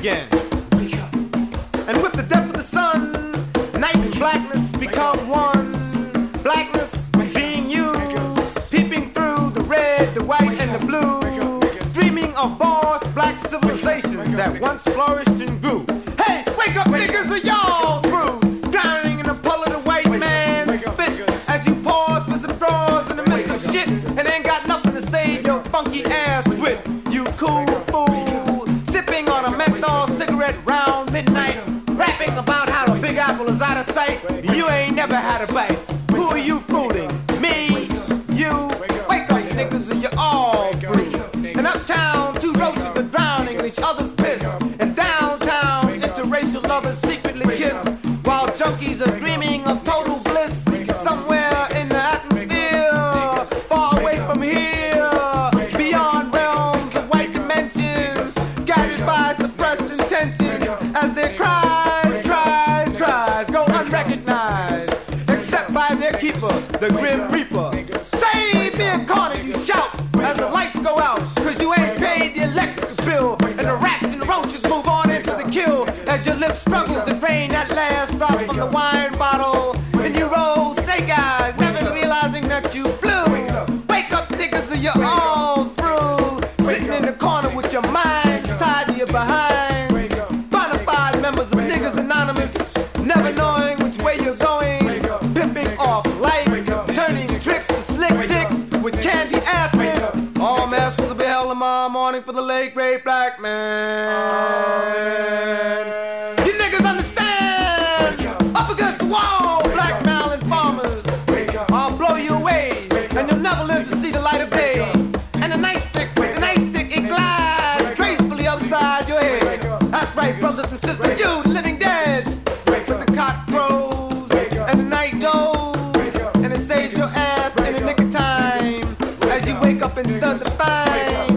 again. And with the death of the sun, night and blackness become one. Blackness being you, peeping through the red, the white, and the blue, dreaming of vast black civilizations that once flourished and grew. Hey, wake up, niggas, are y'all through? Drowning in a puddle of the white man's spit as you pause for some drawers in the midst of shit and ain't got nothing to save your funky ass with. You cool fool, sipping on a menthol cigarette round midnight, rapping about how the Big Apple is out of sight. You ain't never had a bite. Who are you fooling? Me? You? Wake up, niggas, and you're all through. In uptown, two roaches are drowning in each other's piss. And downtown, interracial lovers secretly kiss, while junkies are dreaming of total bliss somewhere in the atmosphere, far away from here, beyond realms of white dimensions, guided by suppressed intentions, as their cries go unrecognized, except by their keeper, the Grim Reaper. Save me a corner, you shout, as the lights go out, cause you ain't paid the electric bill, and the rats and the roaches move on in for the kill, as your lips struggles to drain that last drop from the wine bottle, and you roll snake eyes, never realizing that you blew. Wake up, niggas, or you're all through, sitting in the corner with your minds tied to your behind, bonafide members of Niggas Anonymous, never knowing which way you're going, pimping off life, turning tricks to slick dicks with candy asses. All masses will be held tomorrow morning for the late great black man. You niggas understand? Up against the wall, black Maryland farmers. I'll blow you away, and you'll never live to see the light of day. And the nightstick, it glides gracefully upside your head. That's right, brothers and sisters, you, the living dead. But the cock crows, and the night goes, and it saves your ass in the nick of time, as you wake up and start to find